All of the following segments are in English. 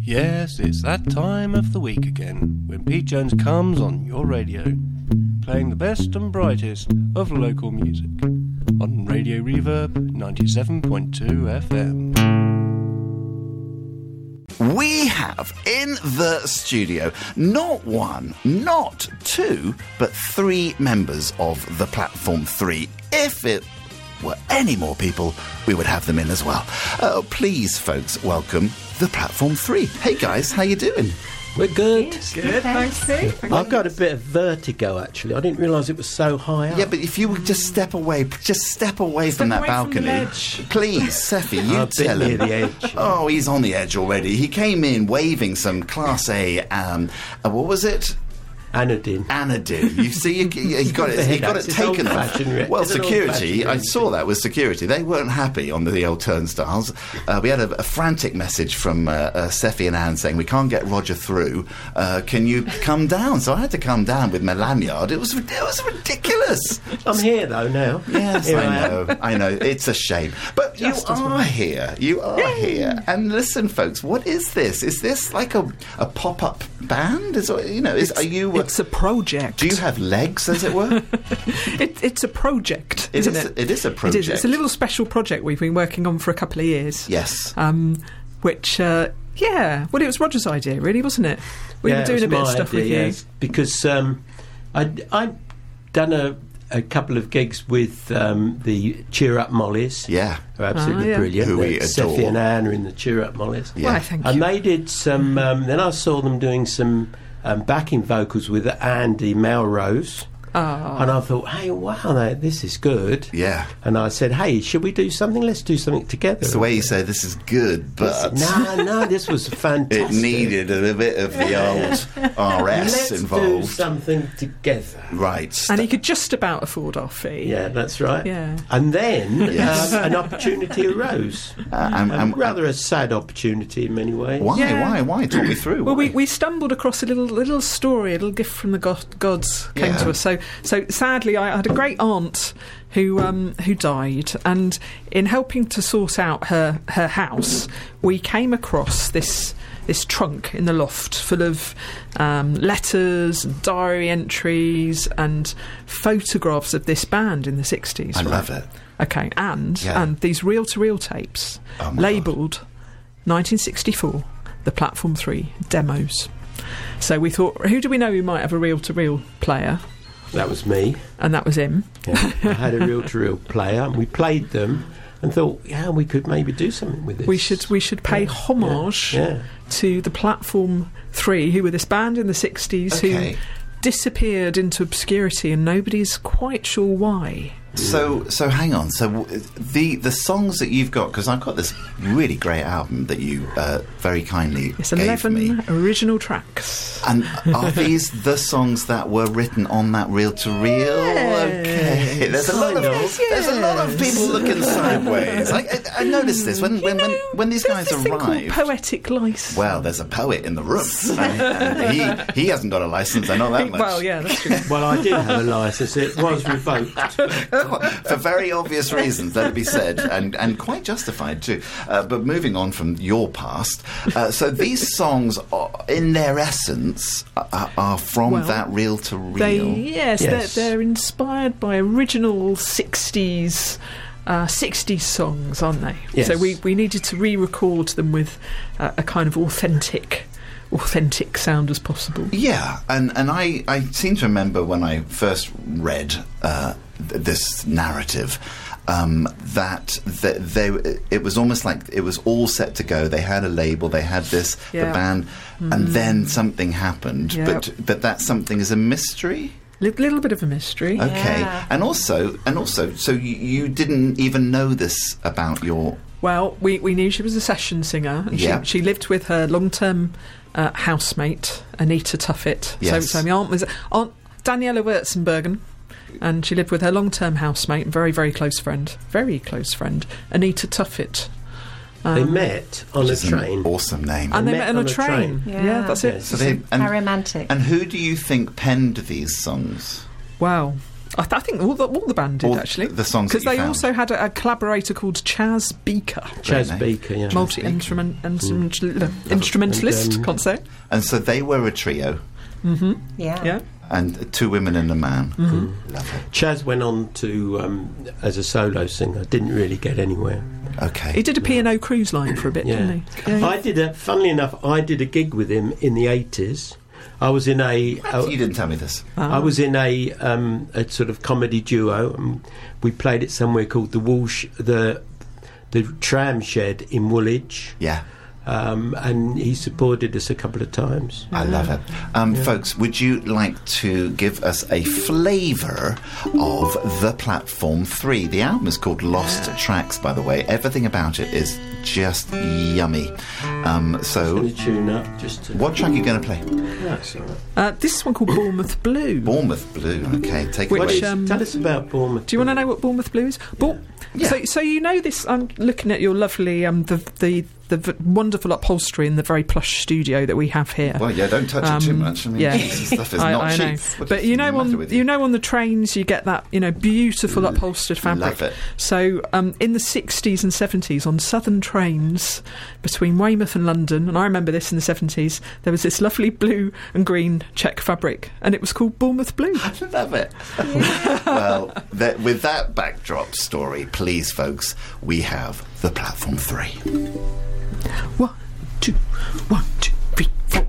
Yes, it's that time of the week again, when Pete Jones comes on your radio, playing the best and brightest of local music, on Radio Reverb 97.2 FM. We have in the studio not one, not two, but three members of the Platform 3. If it were any more people, we would have them in as well. Please, folks, welcome the Platform 3. Hey, guys, how you doing? We're good. Good, thanks, Pete. I've got a bit of vertigo, actually. I didn't realise it was so high up. Yeah, but if you would just step away from that balcony. Please, Seffi, you tell him. Near the edge. Oh, he's on the edge already. He came in waving some Class A, what was it? Anodin. You see, he got it taken off. Well, security, I saw that with security. They weren't happy on the old turnstiles. We had a frantic message from Seffi and Anne saying, we can't get Roger through. Can you come down? So I had to come down with my lanyard. It was ridiculous. I'm here, though, now. Yes, I know. It's a shame. But you are here. You are here. And listen, folks, what is this? Is this like a pop-up band? Are you... It's a project. Do you have legs, as it were? It's a project, isn't it? It is a project. It is. It's a little special project we've been working on for a couple of years. Yes. Which, well, it was Roger's idea, really, wasn't it? We were doing a bit of stuff with you. Because I'd done a couple of gigs with the Cheer Up Mollies. Yeah. Who are absolutely brilliant. Who we adore. Seffi and Anne are in the Cheer Up Mollies. Yeah. Why, thank you. And they did some... then I saw them doing some... backing vocals with Andy Melrose. And I thought, hey, wow, this is good. Yeah. And I said, hey, should we do something? Let's do something together. It's the way you say this is good, but... No, this was fantastic. It needed a bit of the old RS involved. Let's do something together. Right. And he could just about afford our fee. Yeah, that's right. Yeah. And then an opportunity arose. Rather a sad opportunity in many ways. Why? Yeah. Why? Talk me through. Well, we stumbled across a little story, a little gift from the gods came to us. So sadly, I had a great aunt who died, and in helping to sort out her house, we came across this trunk in the loft full of letters and diary entries and photographs of this band in the 60s. I love it. Okay, and these reel-to-reel tapes labelled 1964, the Platform 3 demos. So we thought, who do we know who might have a reel-to-reel player? That was me. And that was him. Yeah. I had a reel-to-reel player, and we played them and thought, we could maybe do something with this. We should pay homage to the Platform 3, who were this band in the 60s who disappeared into obscurity, and nobody's quite sure why. So hang on. So the songs that you've got, because I've got this really great album that you very kindly it's gave 11 me. Original tracks. And are these the songs that were written on that reel-to-reel? Okay. There's a lot of people looking sideways. I noticed this when these guys There's this thing arrived. called poetic license. Well, there's a poet in the room, and he hasn't got a license. I know that much. Well, yeah, that's true. Well, I did have a licence. It was revoked. For very obvious reasons, let it be said, and quite justified too. But moving on from your past, so these songs, in their essence, are from that reel-to-reel. Yes. They're inspired by original 60s songs, aren't they? Yes. So we needed to re-record them with a kind of authentic sound as possible. Yeah, and I seem to remember when I first read this narrative, that it was almost like it was all set to go. They had a label, they had the band, and then something happened. Yeah. But that something is a mystery. Little bit of a mystery. Okay, yeah. and also, so you didn't even know this about your. Well, we knew she was a session singer, and she lived with her long-term housemate Anita Tuffett. Yes. So my aunt was Aunt Daniela Wurzenbergen, and she lived with her long-term housemate, very, very close friend, Anita Tuffett. They met on a train. An awesome name. And they met on a train. Yeah, that's it. So how romantic. And who do you think penned these songs? Well, I think all the band did, actually. The songs because they also had a collaborator called Chaz Beaker. Chaz Beaker, yeah. Multi-instrumentalist, can't say. And so they were a trio. Mm-hmm. Yeah. And 2 women and a man. Mm-hmm. Love it. Chaz went on to as a solo singer. Didn't really get anywhere. Okay. He did a P&O cruise line for a bit, didn't he? Yeah. Funnily enough, I did a gig with him in the 80s. I was in you didn't tell me this. I was in a sort of comedy duo. And we played it somewhere called the Tram Shed in Woolwich. Yeah. And he supported us a couple of times. I love it. Folks, would you like to give us a flavour of The Platform 3? The album is called Lost Tracks, by the way. Everything about it is just yummy. So, tune up what track are you going to play? That's all right. This is one called Bournemouth Blue. Bournemouth Blue. Okay, take it away. Tell us about Bournemouth. Do you want to know what Bournemouth Blue is? So you know this. I'm looking at your lovely the wonderful upholstery in the very plush studio that we have here. Well, yeah, don't touch it too much. I mean, this stuff is not cheap. But on the trains you get that beautiful upholstered fabric. Love it. So in the 60s and 70s on southern trains between Weymouth and London, and I remember this in the 70s, there was this lovely blue and green check fabric, and it was called Bournemouth Blue. I love it. Well, with that backdrop story, please, folks, we have The Platform 3. 1, 2, 1, 2, 3, 4.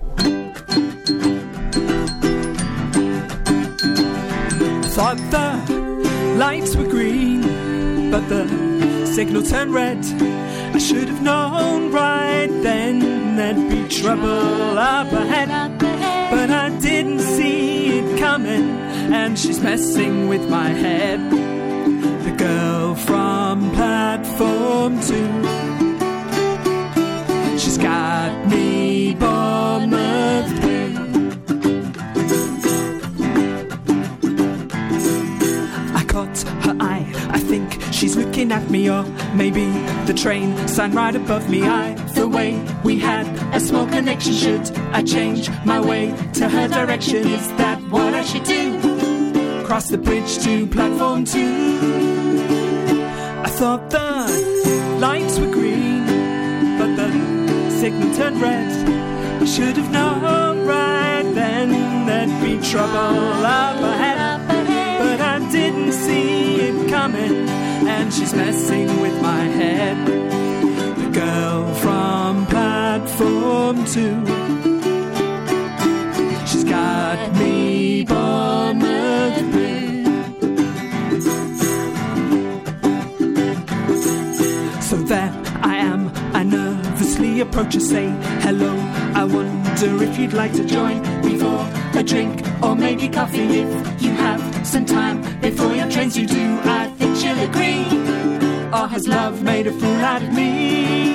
Thought the lights were green, but the signal turned red. I should have known right then there'd be trouble up ahead, but I didn't see it coming, and she's messing with my head. The girl from Platform 2. She's got me Bournemouth Blue. I caught her eye, I think she's looking at me, or maybe the train sign right above me. Either way, we had a small connection. Should I change my way to her direction? Is that what I should do? Cross the bridge to Platform 2. I thought the lights were green, but the signal turned red. I should have known right then there'd be trouble up ahead, but I didn't see it coming, and she's messing with my head. The girl from Platform 2. She's got me Bournemouth Blue. So there I am, I nervously approach her, say hello. I wonder if you'd like to join me for a drink or maybe coffee. If you have some time before your trains you do, I think she'll agree. Or has love made a fool out of me?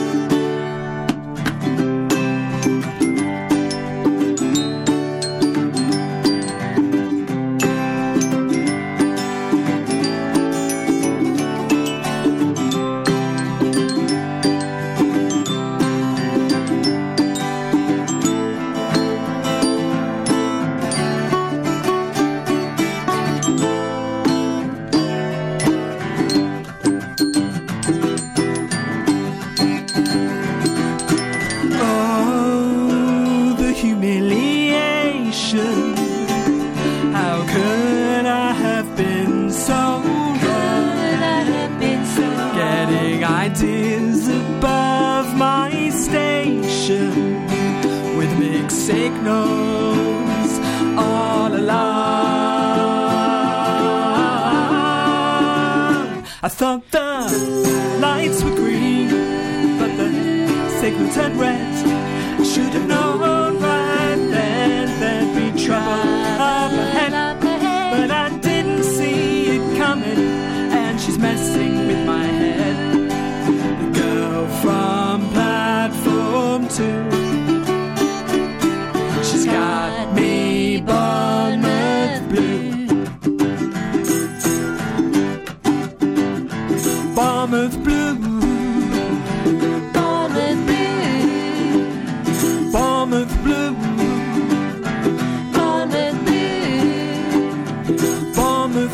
I thought the lights were green, but the signal turned red. I should have known right then there'd be trouble up ahead, but I didn't see it coming, and she's messing with my head. The girl from Platform 2. She's got me Bournemouth Blue. Bournemouth Blue. Bournemouth Blue. Bournemouth Blue. Bournemouth Blue. Bournemouth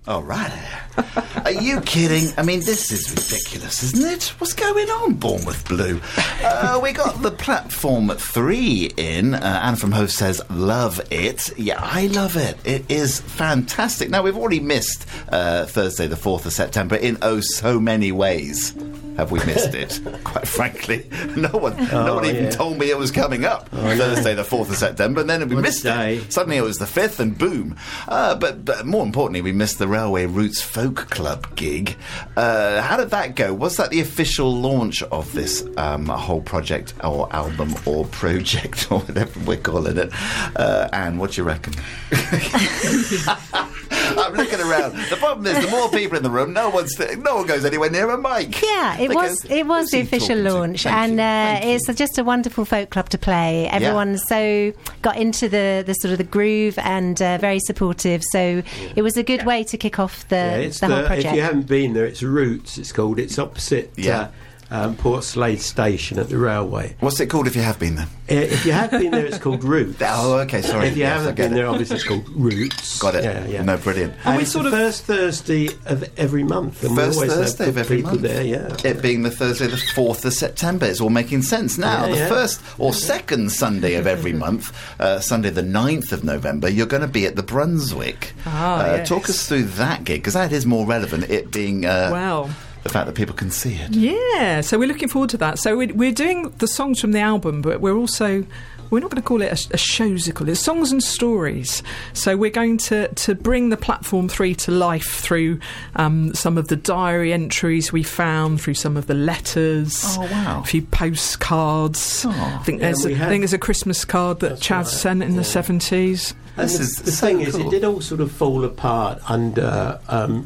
All right. Are you kidding? I mean, this is ridiculous, isn't it? What's going on, Bournemouth Blue? We got the Platform 3 in. Anne from Hove says, love it. Yeah, I love it. It is fantastic. Now, we've already missed Thursday, the 4th of September in oh so many ways. Have we missed it? Quite frankly, no one even told me it was coming up Thursday, the 4th of September, and then we missed it. Suddenly it was the 5th, and boom. But more importantly, we missed the Railway Roots Folk Club gig. How did that go? Was that the official launch of this whole project or album or project or whatever we're calling it? Anne, what do you reckon? I'm looking around. The problem is, the more people in the room, no one goes anywhere near a mic. Yeah, it was the official launch, and it's just a wonderful folk club to play. Everyone so got into the sort of the groove and very supportive. So it was a good way to kick off the whole project. If you haven't been there, it's Roots. It's called. It's opposite. Portslade Station at the railway. What's it called if you have been there? If you have been there, it's called Roots. Oh, okay, sorry. If you haven't been there, obviously it's called Roots. Got it. Yeah. No, brilliant. And it's the first Thursday of every month. And first Thursday of every month. There, yeah. It being the Thursday, the 4th of September. It's all making sense now. The first or second Sunday of every month, Sunday the 9th of November, you're going to be at the Brunswick. Yes. Talk us through that gig, because that is more relevant, it being... wow. The fact that people can see it. Yeah, so we're looking forward to that. So we're we're the songs from the album, but we're not going to call it a showsicle. It's songs and stories. So we're going to bring the Platform 3 to life through some of the diary entries we found, through some of the letters. Oh, wow. A few postcards. Oh. I think there's a Christmas card that Chaz sent in the 70s. And the thing is, it did all sort of fall apart under...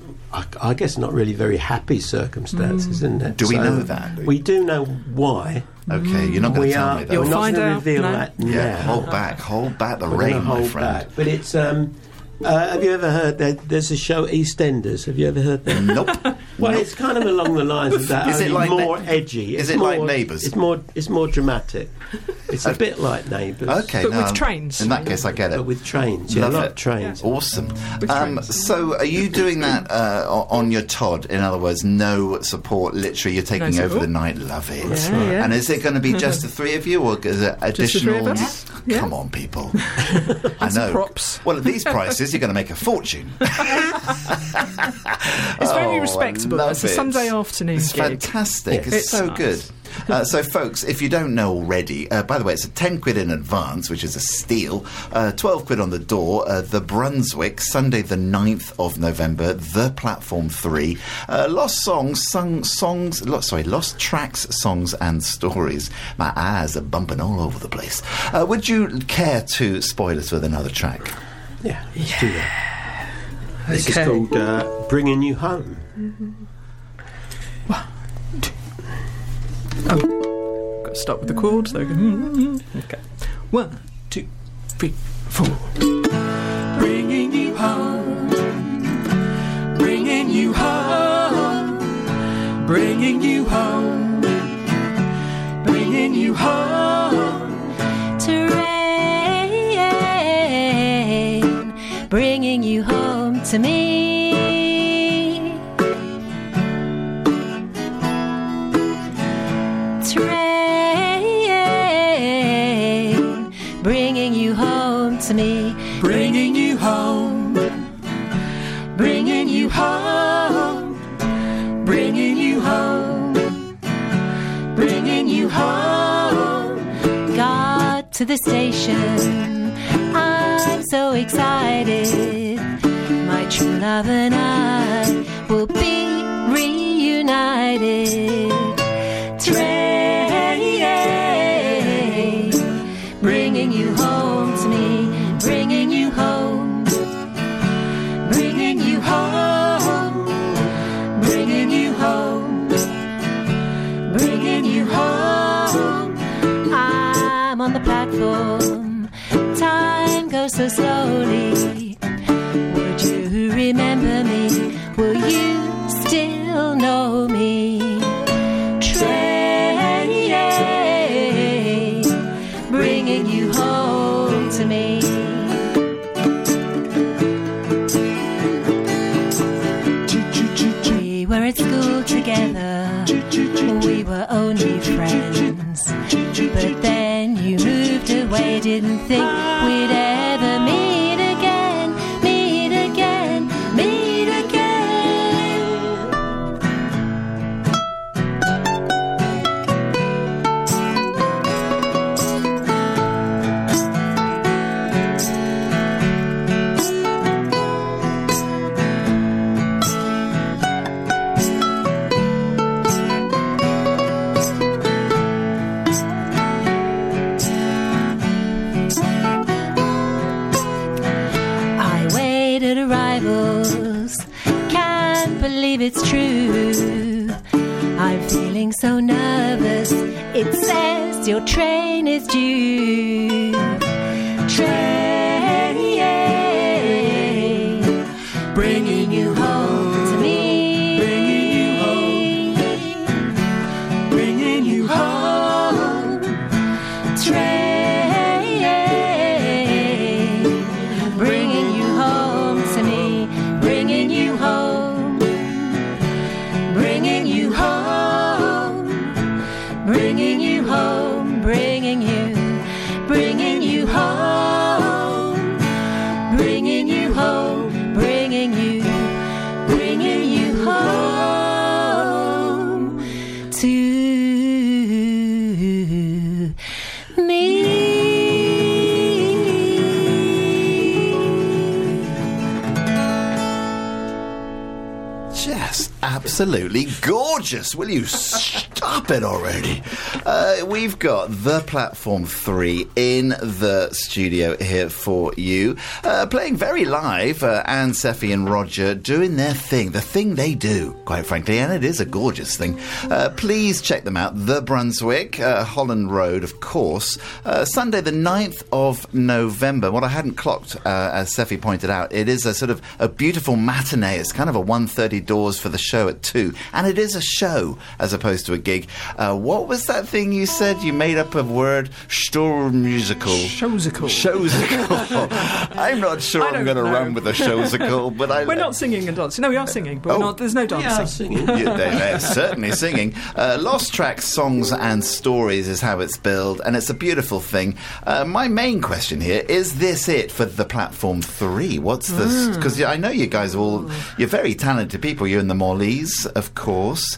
I guess not really very happy circumstances, isn't it? Do we know that? We do know why. Okay, you're not going to tell me that. You'll We're not find going to out. reveal No. that now. Yeah, hold back the rain, my friend. But it's... have you ever heard that there's a show EastEnders? Have you ever heard that? Nope. Well, it's kind of along the lines of that. Is it like more edgy? Is it like Neighbours? It's more dramatic. It's a bit like Neighbours. Okay, But with trains. In that case, I get it. But with trains, a lot of trains. Awesome. Trains. So, are you doing that on your Todd? In other words, no support. Literally, you're taking over the night. Love it. Yeah. And is it going to be just the three of you, or is it additional? Just the three of us? Yeah. Come on, people. I know. Props. Well, at these prices, you're going to make a fortune. It's very respectable. It's a Sunday afternoon It's gig. fantastic. Yeah. It's so nice. good. So, folks, if you don't know already, by the way, it's a 10 quid in advance, which is a steal. 12 quid on the door. The Brunswick, Sunday the 9th of November. The Platform 3. Lost tracks, songs and stories. My eyes are bumping all over the place. Would you care to spoil us with another track? Yeah, let's do that. This is called Bringing You Home. Oh, got to start with the chords. There we go. Okay. 1, 2, 3, 4. Bringing you home, bringing you home, bringing you home, bringing you home. Train, bringing you home to me. Train, bringing you home to me. Bringing you home, bringing you home, bringing you home, bringing you home. Got to the station, I'm so excited. My true love and I will be reunited. Train, bringing you home to me, bringing you home, bringing you home, bringing you home, bringing you home. I'm on the platform, time goes so slowly. Would you remember me? Will you still know me? Train, bringing you home to me. only friends. But then you moved away, didn't think we'd ever meet again, meet again, meet again. Can't believe it's true. I'm feeling so nervous. It says your train is due. Train, bringing you home to me. Bringing you home. Train, bringing you home to me. Bringing you home, bringing you home, bringing you home, bringing you home, bringing you home, bringing you home to me. Absolutely gorgeous. Will you stop it already? We've got the Platform 3 in the studio here for you, playing very live. Anne, Seffi and Roger doing their thing, the thing they do, quite frankly, and it is a gorgeous thing. Please check them out. The Brunswick, Holland Road, of course. Sunday the 9th of November. What I hadn't clocked, as Seffi pointed out, it is a sort of a beautiful matinee. It's kind of a 1:30 doors for the show at 2, and it is a show as opposed to a gig. What was that thing you said? You made up a word. Musical. Showsical. I'm not sure I'm going to run with a showsical, but we're not singing and dancing. No, we are singing, but we're not. There's no dancing. Singing. They're certainly singing. Lost Tracks, Songs and Stories is how it's billed, and it's a beautiful thing. My main question here, is this it for the Platform 3? What's this? Because I know you guys you're very talented people. You're in the Morleys, of course.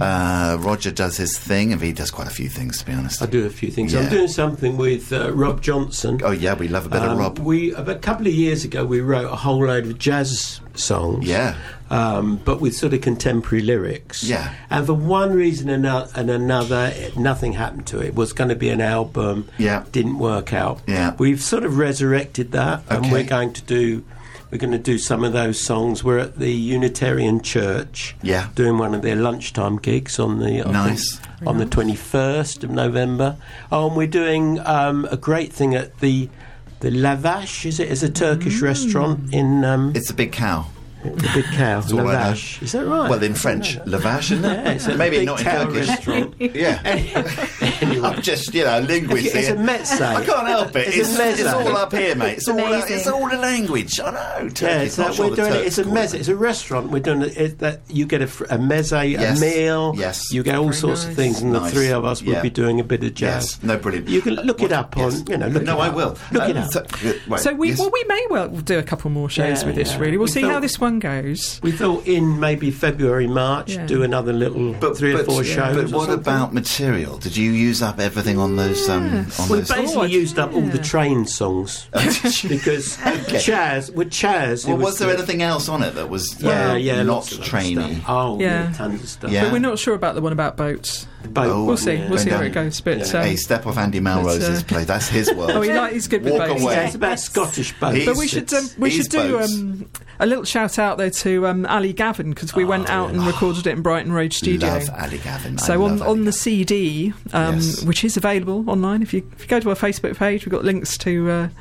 Roger does his thing, and he does quite a few things, to be honest. I do a few things. Yeah. I'm doing something with Rob Johnson. Oh yeah, we love a bit of Rob. A couple of years ago we wrote a whole load of jazz songs. Yeah. But with sort of contemporary lyrics. Yeah. And for one reason and another, nothing happened to it. It was going to be an album. Yeah. Didn't work out. Yeah. We've sort of resurrected that, and we're going to do some of those songs. We're at the Unitarian Church. Yeah. Doing one of their lunchtime gigs on the on the 21st of November. Oh, and we're doing a great thing at the Lavash, is it? It's a Turkish restaurant in... it's a Big Cow. The Big Cow, Lavash. Is that right? Well, in French, Lavash, isn't it? Yeah, it's maybe not in Turkish. Restaurant. Yeah. Anyway. I'm just, linguist here. It's a mezze. I can't help it. It's all up here, mate. It's all a language. I know. Turkish, we're doing it. It's a mezze. It's a restaurant. We're doing it. That you get a mezze, a meal. Yes. You get all sorts of things, and the three of us will be doing a bit of jazz. Yes. No, brilliant. You can look it up on. No, I will. Look it up. So we may well do a couple more shows with this. Really, we'll see how this one goes. We thought in maybe February, March, do another little 3 or 4 shows. But what about material? Did you use up everything on those? We basically used up all the train songs because Chaz. Well, was there anything else on it that was not trainy? Tons of stuff. Yeah. But we're not sure about the one about boats. We'll see. We'll see how it goes. But hey, step off Andy Melrose's play. That's his world. He's good with boats. Away. It's about Scottish boats. But we should do a little shout out though to Ali Gavin, because we went out and recorded it in Brighton Road Studio. Love Ali Gavin. So on the CD, which is available online, if you go to our Facebook page, we've got links to where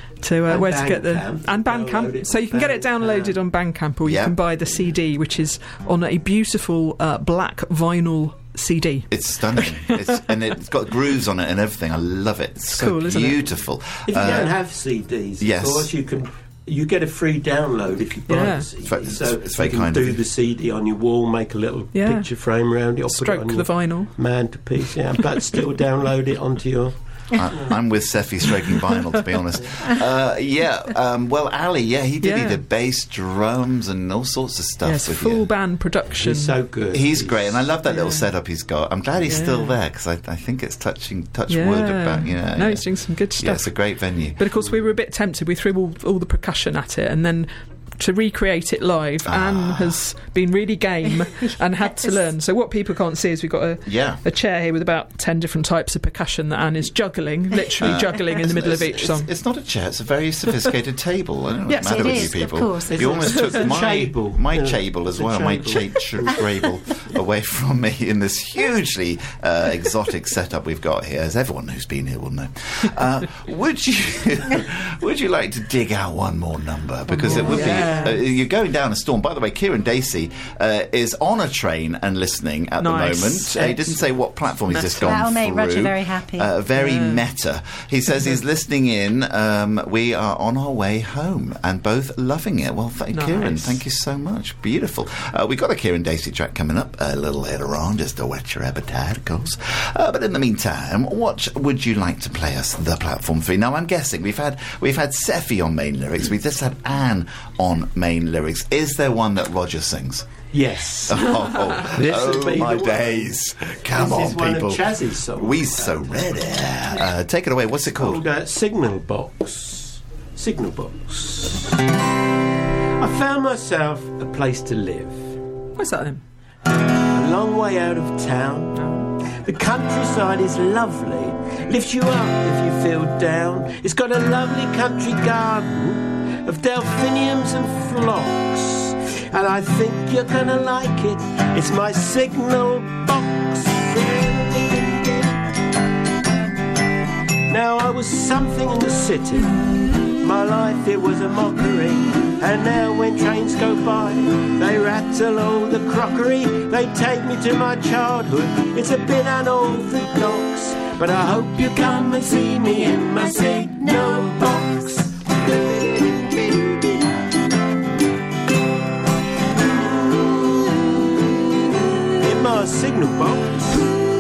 to get and Bandcamp, so you can get it downloaded on Bandcamp, or you can buy the CD, which is on a beautiful black vinyl CD. It's stunning. And it's got grooves on it and everything. I love it. It's so cool, beautiful. If you don't have CDs, of course, you can you get a free download if you buy the CD. It's very kind of you. Do the CD on your wall, make a little picture frame around it, or stroke put it on the vinyl mantelpiece, but still download it onto your... I'm with Seffi stroking vinyl, to be honest. Well, Ali, he did. He did bass, drums, and all sorts of stuff. Yes, full band production. He's so good. He's great, and I love that little setup he's got. I'm glad he's still there, because I think it's touch wood about, No, he's doing some good stuff. Yeah, it's a great venue. But of course, we were a bit tempted. We threw all the percussion at it, and then to recreate it live, Anne has been really game and had to learn. So what people can't see is we've got a chair here with about 10 different types of percussion that Anne is juggling, literally juggling in the middle of each song. It's not a chair, it's a very sophisticated table. I don't know what's the matter with you people. Of course, you almost took my chable as well, my chable away from me in this hugely exotic setup we've got here, as everyone who's been here will know. Would you like to dig out one more number? Because it would be... you're going down a storm. By the way, Kieran Dacey is on a train and listening at the moment. He didn't say what platform he's just gone through. That'll make Roger very happy. Very meta. He says he's listening in. We are on our way home and both loving it. Well, Kieran, thank you so much. Beautiful. We've got a Kieran Dacey track coming up a little later on, just to whet your appetite, of course. But in the meantime, what would you like to play us the platform for? Now, I'm guessing we've had Seffi on main lyrics. We've just had Anne on main lyrics. Is there one that Roger sings? Yes. My days. Come on, people. This is one of Chaz's songs. We so ready. Take it away. What's it called? Signal Box. Signal Box. I found myself a place to live. What's that then? A long way out of town. The countryside is lovely. Lifts you up if you feel down. It's got a lovely country garden of delphiniums and phlox, and I think you're gonna like it. It's my signal box. Now I was something in the city. My life, it was a mockery. And now when trains go by, they rattle all the crockery. They take me to my childhood. It's a bit unorthodox, but I hope you come and see me in my signal box. In my signal box.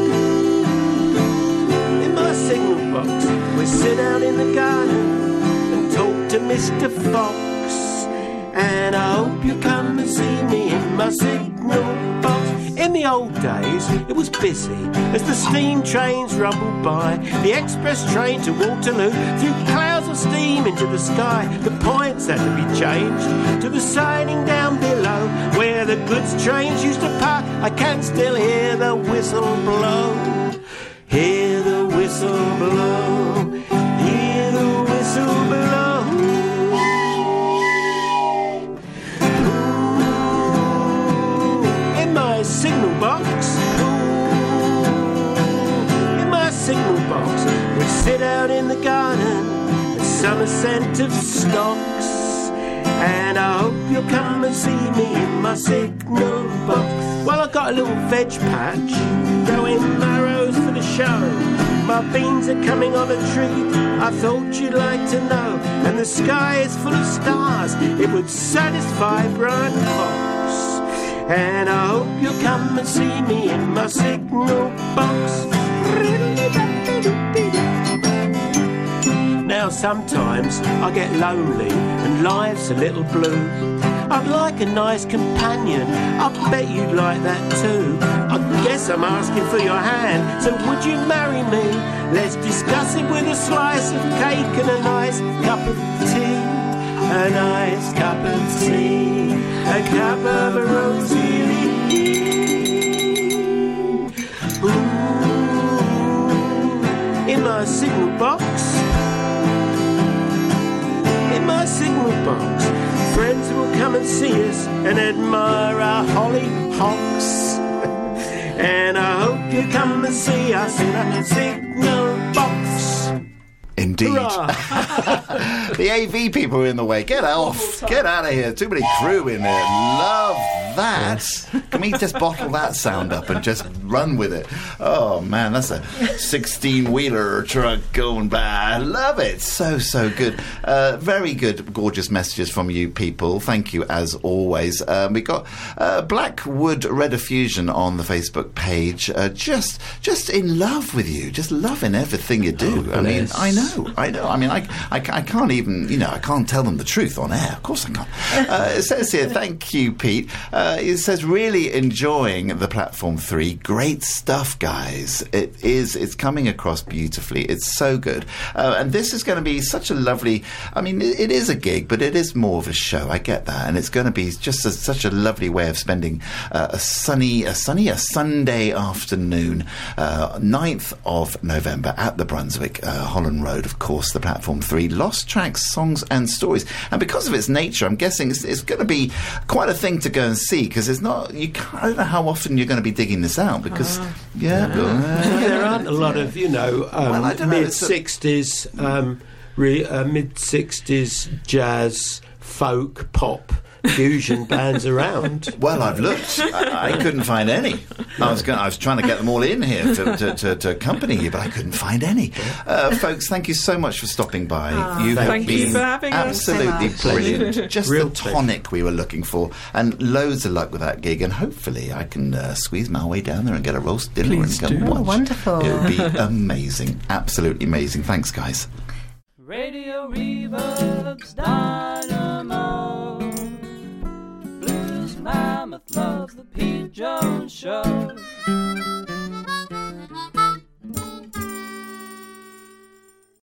In my signal box, we sit out in the garden and talk to Mr. Fox. And I hope you come and see me in my signal box. In the old days, it was busy as the steam trains rumbled by. The express train to Waterloo threw clouds of steam into the sky. The points had to be changed to the siding down below, where the goods trains used to park. I can still hear the whistle blow. Hear the whistle blow. Hear the whistle blow. Signal box. In my signal box, we sit out in the garden, the summer scent of stocks. And I hope you'll come and see me in my signal box. Well, I got a little veg patch, growing marrows for the show. My beans are coming on a tree, I thought you'd like to know. And the sky is full of stars, it would satisfy Brian Cox. And I hope you'll come and see me in my signal box. Now sometimes I get lonely and life's a little blue. I'd like a nice companion, I bet you'd like that too. I guess I'm asking for your hand, so would you marry me? Let's discuss it with a slice of cake and a nice cup of tea. A nice cup of tea, a cup of rosy Ooh, in my signal box. In my signal box, friends will come and see us and admire our hollyhocks. And I hope you come and see us in a signal box. Indeed. The AV people are in the way. Get off. Get out of here. Too many crew in there. Love that. Can we just bottle that sound up and just run with it? Oh, man, that's a 16-wheeler truck going by. I love it. So good. Very good, gorgeous messages from you people. Thank you, as always. We got Blackwood Rediffusion on the Facebook page. Just in love with you. Just loving everything you do. I mean, I know. I mean, I can't even, I can't tell them the truth on air. Of course I can't. It says here, thank you, Pete. It says, really enjoying the Platform 3. Great stuff, guys. It's coming across beautifully. It's so good. And this is going to be such a lovely, I mean, it is a gig, but it is more of a show. I get that. And it's going to be just such a lovely way of spending a Sunday afternoon, 9th of November at the Brunswick, Holland Road, of course, the Platform 3. Lost Tracks, Songs and Stories. And because of its nature, I'm guessing it's going to be quite a thing to go and see, because it's not, I don't know how often you're going to be digging this out, because, there aren't a lot of, mid-60s jazz, folk, pop, fusion bands around. Well, I've looked. I couldn't find any. I was trying to get them all in here to accompany you, but I couldn't find any. Folks, thank you so much for stopping by. Thank you for having us. Absolutely brilliant. Just the tonic we were looking for, and loads of luck with that gig. And hopefully, I can squeeze my way down there and get a roast dinner and go watch. Oh, wonderful! It would be amazing, absolutely amazing. Thanks, guys. Radio Reverb's Dynamo. Blues Mammoth loves the Pete Jones Show.